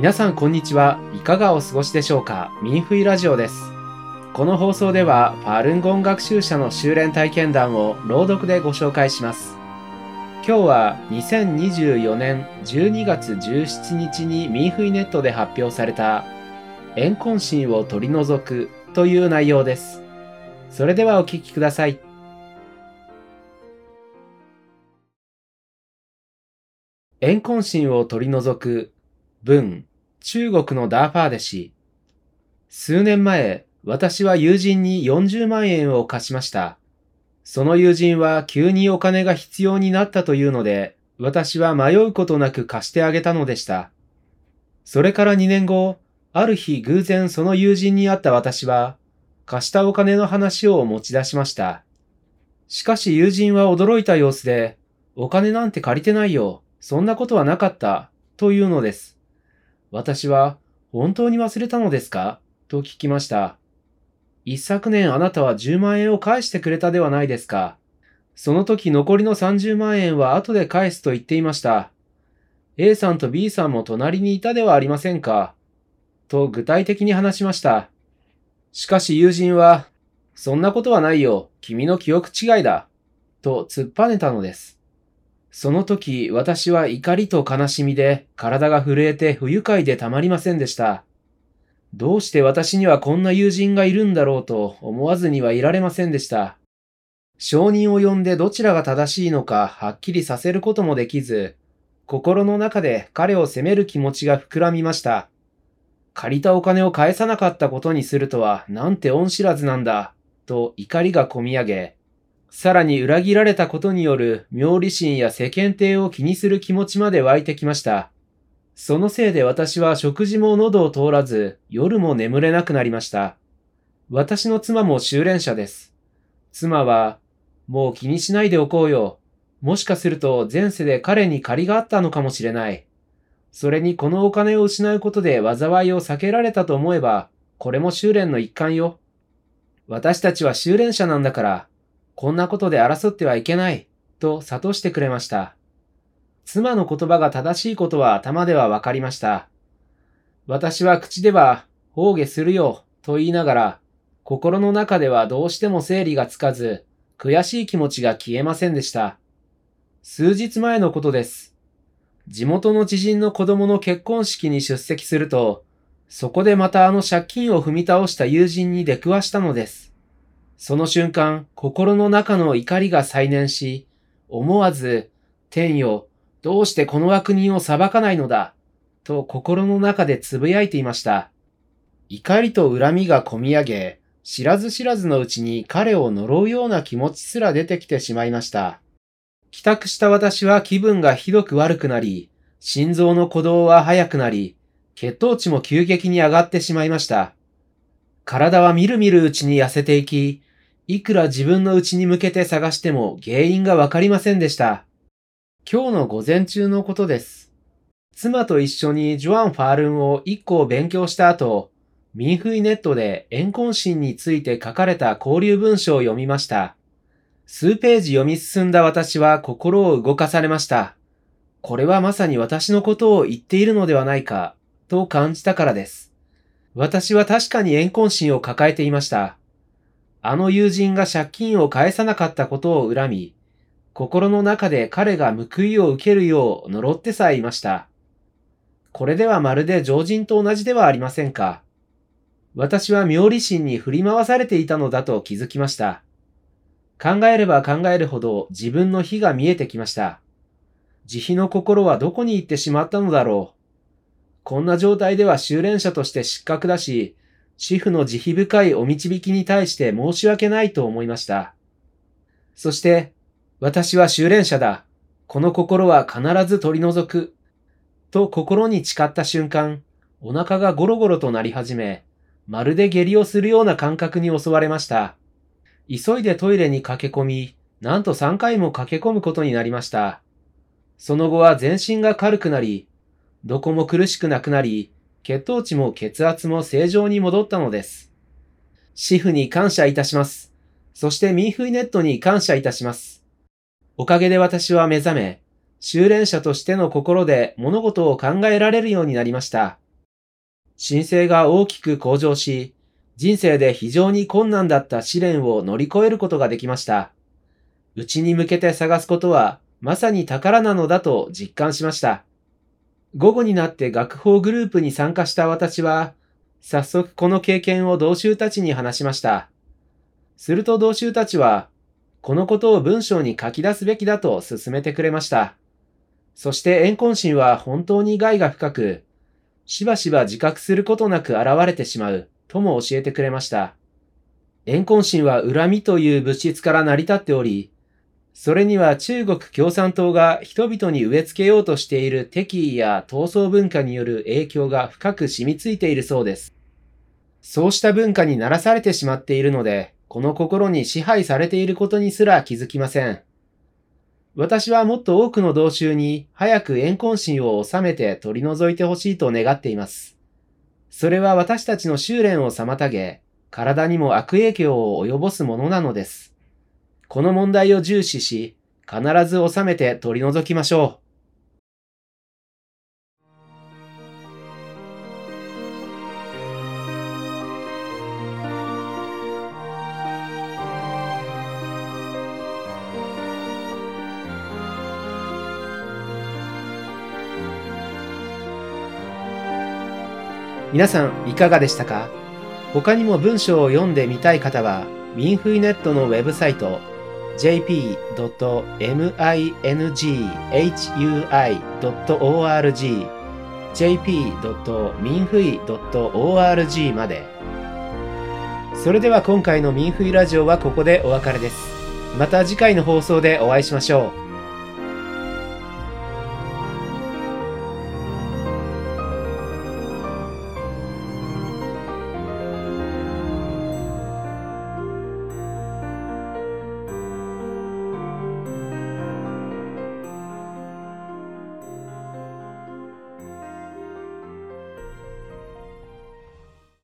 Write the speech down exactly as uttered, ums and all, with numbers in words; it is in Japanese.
皆さんこんにちは。いかがお過ごしでしょうか。ミンフイラジオです。この放送ではファルンゴン学習者の修練体験談を朗読でご紹介します。今日はにせんにじゅうよねんじゅうにがつじゅうしちにちにミンフイネットで発表された怨恨心を取り除くという内容です。それではお聞きください。怨恨心を取り除く文、中国のダーファーデ氏。数年前、私は友人によんじゅうまんえんを貸しました。その友人は急にお金が必要になったというので、私は迷うことなく貸してあげたのでした。それからにねんご、ある日偶然その友人に会った私は、貸したお金の話を持ち出しました。しかし友人は驚いた様子で、お金なんて借りてないよ。そんなことはなかった。というのです。私は、本当に忘れたのですかと聞きました。一昨年あなたはじゅうまんえんを返してくれたではないですか。その時残りのさんじゅうまんえんは後で返すと言っていました。A さんと B さんも隣にいたではありませんか。と具体的に話しました。しかし友人は、そんなことはないよ。君の記憶違いだ。と突っぱねたのです。その時、私は怒りと悲しみで体が震えて不愉快でたまりませんでした。どうして私にはこんな友人がいるんだろうと思わずにはいられませんでした。証人を呼んでどちらが正しいのかはっきりさせることもできず、心の中で彼を責める気持ちが膨らみました。借りたお金を返さなかったことにするとはなんて恩知らずなんだ、と怒りがこみ上げ、さらに裏切られたことによる妙理心や世間体を気にする気持ちまで湧いてきました。そのせいで私は食事も喉を通らず、夜も眠れなくなりました。私の妻も修練者です。妻は、もう気にしないでおこうよ。もしかすると前世で彼に借りがあったのかもしれない。それにこのお金を失うことで災いを避けられたと思えば、これも修練の一環よ。私たちは修練者なんだから、こんなことで争ってはいけない、と諭してくれました。妻の言葉が正しいことは頭ではわかりました。私は口では、放下するよ、と言いながら、心の中ではどうしても整理がつかず、悔しい気持ちが消えませんでした。数日前のことです。地元の知人の子供の結婚式に出席すると、そこでまたあの借金を踏み倒した友人に出くわしたのです。その瞬間、心の中の怒りが再燃し、思わず、天よ、どうしてこの悪人を裁かないのだ、と心の中でつぶやいていました。怒りと恨みがこみ上げ、知らず知らずのうちに彼を呪うような気持ちすら出てきてしまいました。帰宅した私は気分がひどく悪くなり、心臓の鼓動は速くなり、血糖値も急激に上がってしまいました。体はみるみるうちに痩せていき、いくら自分の内に向けて探しても原因がわかりませんでした。今日の午前中のことです。妻と一緒にジョアン・ファールンを一個勉強した後、ミンフイネットで怨恨心について書かれた交流文書を読みました。数ページ読み進んだ私は心を動かされました。これはまさに私のことを言っているのではないか、と感じたからです。私は確かに怨恨心を抱えていました。あの友人が借金を返さなかったことを恨み、心の中で彼が報いを受けるよう呪ってさえいました。これではまるで常人と同じではありませんか。私は妙理心に振り回されていたのだと気づきました。考えれば考えるほど自分の非が見えてきました。慈悲の心はどこに行ってしまったのだろう。こんな状態では修練者として失格だし、主婦の慈悲深いお導きに対して申し訳ないと思いました。そして、私は修練者だ。この心は必ず取り除く。と心に誓った瞬間、お腹がゴロゴロとなり始め、まるで下痢をするような感覚に襲われました。急いでトイレに駆け込み、なんとさんかいも駆け込むことになりました。その後は全身が軽くなり、どこも苦しくなくなり、血糖値も血圧も正常に戻ったのです。シフに感謝いたします。そしてミンフイネットに感謝いたします。おかげで私は目覚め、修練者としての心で物事を考えられるようになりました。 申請が大きく向上し、人生で非常に困難だった試練を乗り越えることができました。うちに向けて探すことは、まさに宝なのだと実感しました。午後になって学法グループに参加した私は、早速この経験を同州たちに話しました。すると同州たちは、このことを文章に書き出すべきだと勧めてくれました。そして怨恨心は本当に害が深く、しばしば自覚することなく現れてしまうとも教えてくれました。怨恨心は恨みという物質から成り立っており、それには中国共産党が人々に植え付けようとしている敵意や闘争文化による影響が深く染みついているそうです。そうした文化に慣らされてしまっているので、この心に支配されていることにすら気づきません。私はもっと多くの同州に早く怨恨心を収めて取り除いてほしいと願っています。それは私たちの修練を妨げ、体にも悪影響を及ぼすものなのです。この問題を重視し、必ず収めて取り除きましょう。皆さんいかがでしたか？他にも文章を読んでみたい方は、ミンフイネットのウェブサイト ジェーピードットミンフイドットオーアールジー ジェーピードットミンフイドットオーアールジー まで。それでは今回のミンフイラジオはここでお別れです。また次回の放送でお会いしましょう。